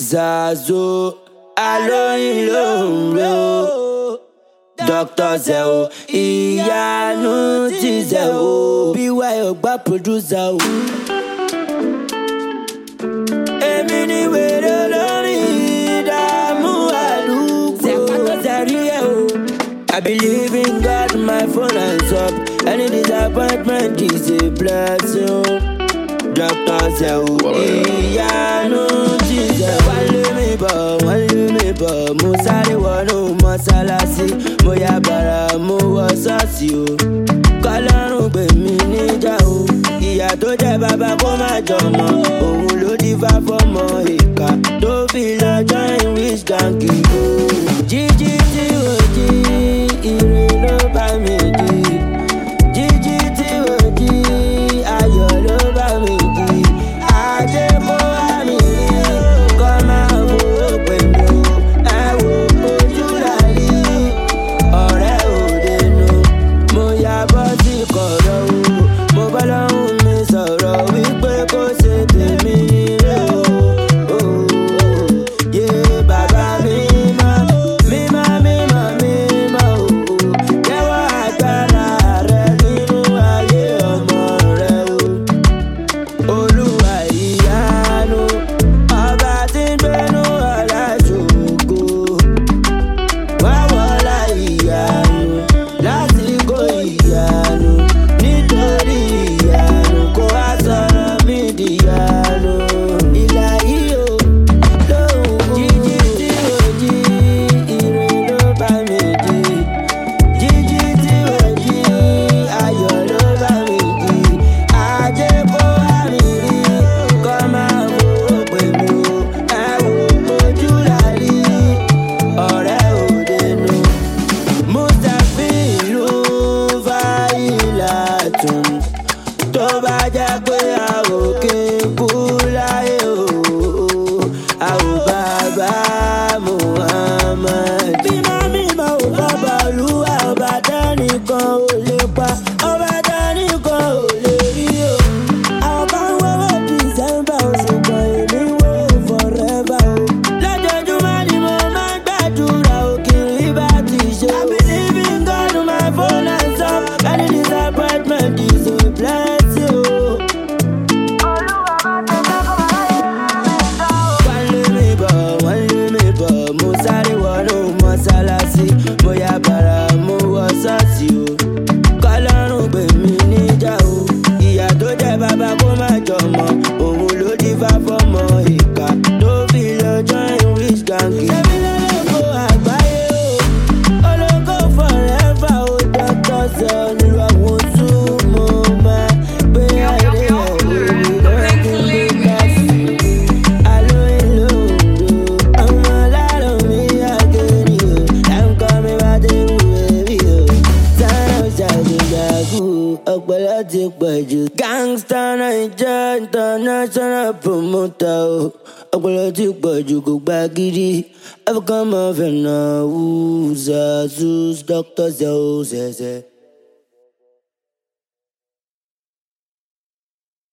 Zazo alóyin ló ń rẹ o. Dr. Zeo ìyanu ti Zeo. BY ọgbà producer o. Èmi ni wèrè lórí ìdààmú àdúgbò. Zẹ̀rí ẹ̀ o. I believe in God, my phone hands up. Any disappointment is a blessing. Dr. Zeo ìyanu ti Zeo. Wọ́n lé mi bọ̀, mo sáré wọnú mọ́sálásí. Mo ya bàrà, mo wọ ṣọ́ọ̀ṣì o. Kọ́lọ́run gbè mí níjà o. Ìyá tó jẹ́ bàbá kó má jọmọ. Òun ló dífá fọ́mọ ìka tó fi lọ join rich gangi o. Jíjí tí ò jí, ire ló bá mi jí. Jíjí tí ò jí, ayọ̀ ló bá mi jí. Ajé kó wá mi rí, kọ́ máa fowó pẹ̀lú. Ẹ wo ojú làrí, ọ̀rẹ́ òde nu. Mo ya bọ́ sí kọ̀rọ̀ o. Mo bá lọ́hùn mi sọ̀rọ̀ wípé kó ṣe tèmi nílé o. Yé bàbá mímọ́, mímọ́, mímọ́, mímọ́ o. Jẹ́wọ́ agbára rẹ nínú ayé ọmọ rẹ o. Olúwa ìyanu, ọba tí ń gbénú ọlá ṣògo. Wá wọlá ìyanu, lásìkò ìyanu. Nítorí ìyanu, kó wá sọ̀rọ̀ mí dìyanu. Ìlà yìí o, lóhùn jíjí tí ò jí, ire ló bá mi jí. Jíjí tí ò jí, ayọ̀ ló bá mi jí. Ajé kó wá mi rí, kọ́ máa fowó pẹ̀lú. Ẹ wo ojú làrí, ọ̀rẹ́ òde nu. Mustapha ìlú fáìlà tún. Tó bá jẹ́ pé a ò kí n kú láyé o. A ò bàbá Muhammad. Mímọ́ ò bàbá Olúwa, ọba tẹ́nìkan ò lè pa, ọba tẹ́nìkan ò lè rí o. Àwọn kan wọ́wọ́ December o, ṣùgbọ́n èmi wò forever o. Lójoojúmọ́ ni mo máa ń gbàdúrà o, kí n rí bá ti ṣe o. I believe in God, my phone hands up. Any disappointment is a blessing o. Wọ́n lé mi bọ̀, mo sáré wọnú mọ́sálásí. Mo ya bàrà, mo wọ ṣọ́ọ̀ṣì o. Kọ́lọ́run gbè mí níjà o. Ìyá tó jẹ́ bàbá kó má jọmọ. Òun ló dífá fọ́mọ ìka tó fi lọ join rich gangi. Ṣebí lólógo àgbáyé o, ológo forever o. Dr. Zeo ni àwọn tún mo máa gbé ayé rẹ̀ lórí lọ́dún nígbà sí. Alóyin ló ń ro, ọmọ alárùn mi àgẹ̀rì o. Láǹkọ́ mi bá dé wúwe rí o. Sára ṣàgbéyàgò, ọpọlọ ti pọ̀ jù. Gangsta Naija international promoter o. Ọpọlọ ti pọ̀ jù, kò gba gidi. African mafia náà wú Zazu Dr. Zeo ṣẹ̀ṣẹ̀.